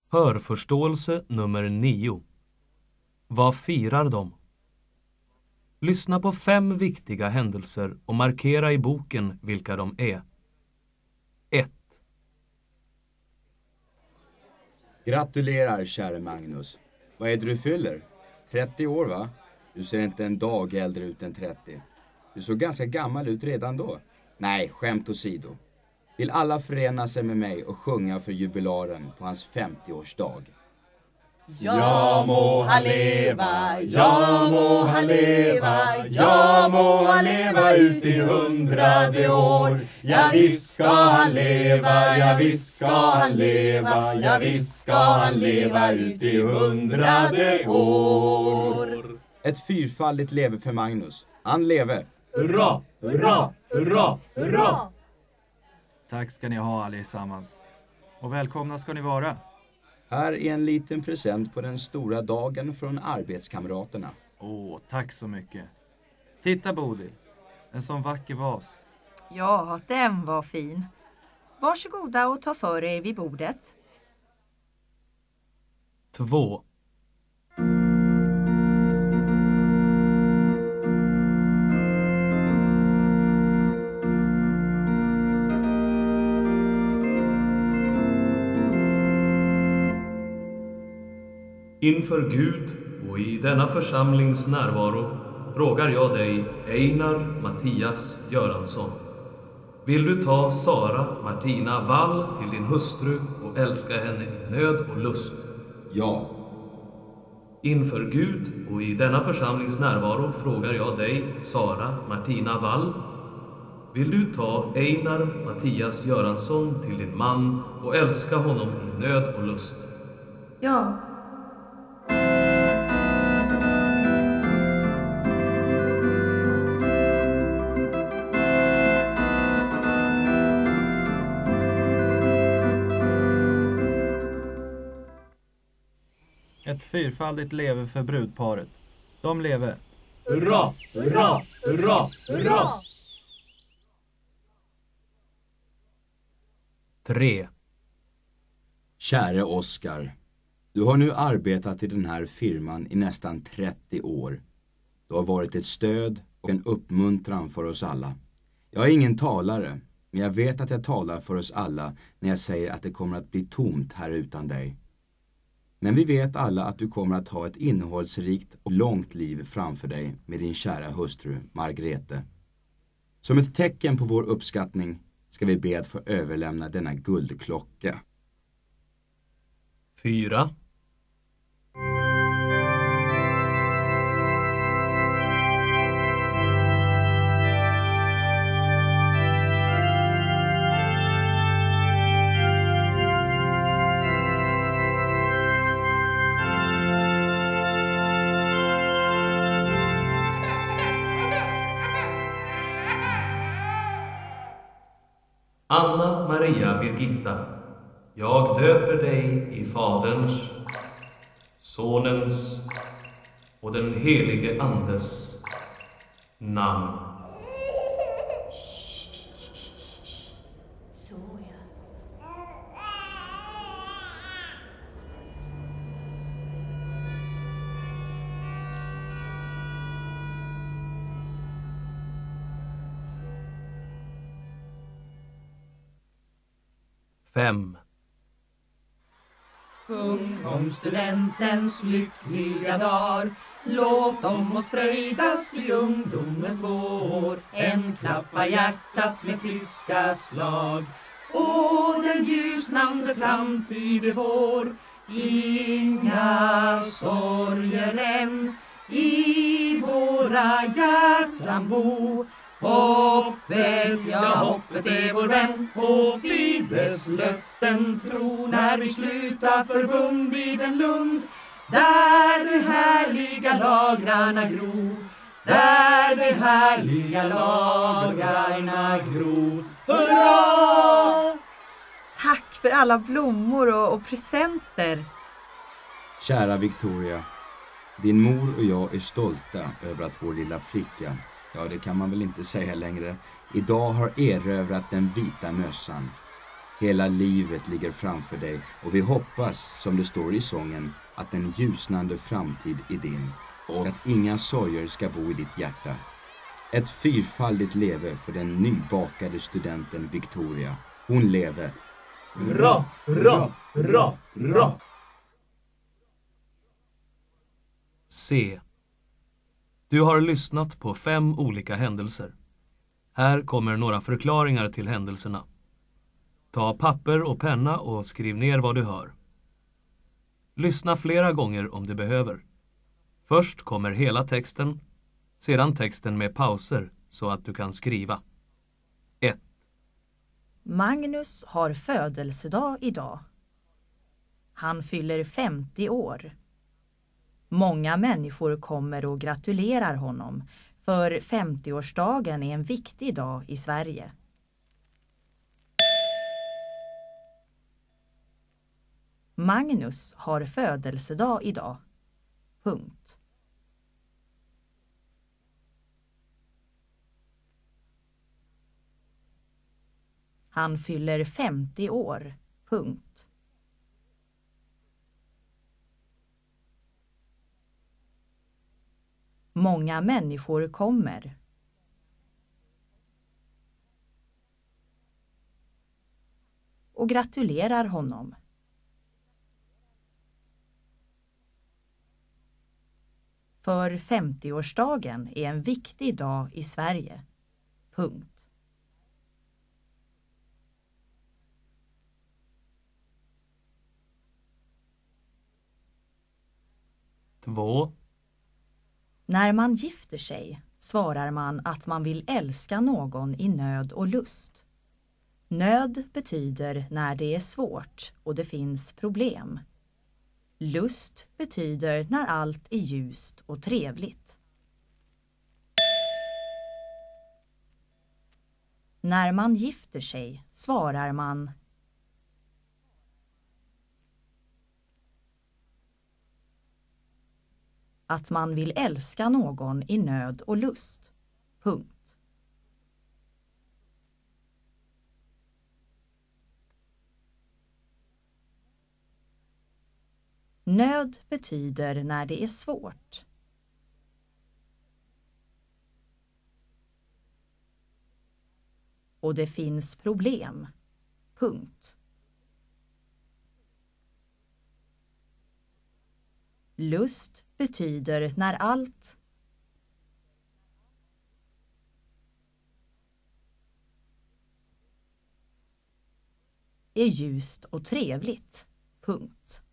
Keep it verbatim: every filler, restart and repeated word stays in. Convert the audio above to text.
Hörförståelse nummer nio. Vad firar de? Lyssna på fem viktiga händelser och markera i boken vilka de är. ett. Gratulerar, käre Magnus. Vad är det du fyller? trettio år, va? Du ser inte en dag äldre ut än trettio. Du såg ganska gammal ut redan då. Nej, skämt åsido. Vill alla förena sig med mig och sjunga för jubilaren på hans femtioårsdag? Ja må han leva, ja må han leva, ja må han leva ut i hundrade år. Ja visst ska han leva, ja visst ska han leva, ja visst ska han leva ut i hundrade år. Ett fyrfaldigt leve för Magnus. Han lever. Hurra, hurra, hurra, hurra! Tack ska ni ha allesammans. Och välkomna ska ni vara. Här är en liten present på den stora dagen från arbetskamraterna. Åh, tack så mycket. Titta Bodil, en sån vacker vas. Ja, den var fin. Varsågoda och ta för er vid bordet. två. Inför Gud och i denna församlings närvaro frågar jag dig, Einar Mattias Göransson. Vill du ta Sara Martina Wall till din hustru och älska henne i nöd och lust? Ja. Inför Gud och i denna församlings närvaro frågar jag dig, Sara Martina Wall. Vill du ta Einar Mattias Göransson till din man och älska honom i nöd och lust? Ja. Ett fyrfaldigt leve för brudparet. De leve. Hurra, hurra, hurra, hurra! tre. Käre Oskar, du har nu arbetat i den här firman i nästan trettio år. Du har varit ett stöd och en uppmuntran för oss alla. Jag är ingen talare, men jag vet att jag talar för oss alla när jag säger att det kommer att bli tomt här utan dig. Men vi vet alla att du kommer att ha ett innehållsrikt och långt liv framför dig med din kära hustru Margrethe. Som ett tecken på vår uppskattning ska vi be att få överlämna denna guldklocka. fyra. Anna Maria Birgitta, jag döper dig i Faderns, Sonens och den helige Andes namn. Så ja. fem. Sjung om studentens lyckliga dag. Låt om oss fröjdas i ungdomens vår. En klappa hjärtat med friska slag. Och den ljusnande framtid är vår. Inga sorger än i våra hjärtan bo. Hoppet, ja hoppet är vår vän. Och vid dess löften tro när vi slutar förbund vid en lund. Där de härliga lagrarna gro. Där de härliga lagrarna gro. Hurra! Tack för alla blommor och, och presenter. Kära Victoria, din mor och jag är stolta över att vår lilla flicka, ja det kan man väl inte säga längre, idag har erövrat den vita mössan. Hela livet ligger framför dig och vi hoppas, som det står i sången, att en ljusnande framtid är din och att inga sorger ska bo i ditt hjärta. Ett fyrfaldigt leve för den nybakade studenten Victoria. Hon leve. Hurra, hurra, hurra, hurra! C. Du har lyssnat på fem olika händelser. Här kommer några förklaringar till händelserna. Ta papper och penna och skriv ner vad du hör. Lyssna flera gånger om du behöver. Först kommer hela texten, sedan texten med pauser så att du kan skriva. ett. Magnus har födelsedag idag. Han fyller femtio år. Många människor kommer och gratulerar honom, för femtioårsdagen är en viktig dag i Sverige. Magnus har födelsedag idag. Punkt. Han fyller femtio år. Punkt. Många människor kommer. Och gratulerar honom. För femtioårsdagen är en viktig dag i Sverige. Punkt. två. När man gifter sig svarar man att man vill älska någon i nöd och lust. Nöd betyder när det är svårt och det finns problem. Lust betyder när allt är ljust och trevligt. När man gifter sig svarar man att man vill älska någon i nöd och lust. Punkt. Nöd betyder när det är svårt. Och det finns problem. Punkt. Lust betyder när allt är ljust och trevligt. Punkt.